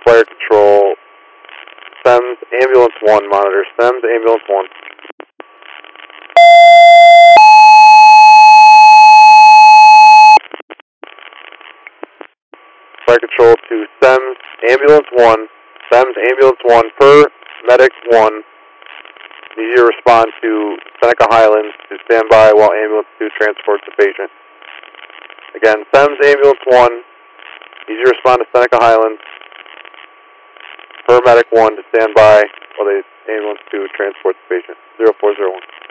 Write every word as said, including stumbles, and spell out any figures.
fire control. SEMS ambulance one monitor. SEMS ambulance one. Fire control to SEMS ambulance one. SEMS ambulance one per medic one. Need you to respond to Seneca Highlands to stand by while ambulance two transports the patient. Again, SEMS ambulance one. Need you to respond to Seneca Highlands. Paramedic one to stand by while the ambulance two transports the patient. zero four zero one.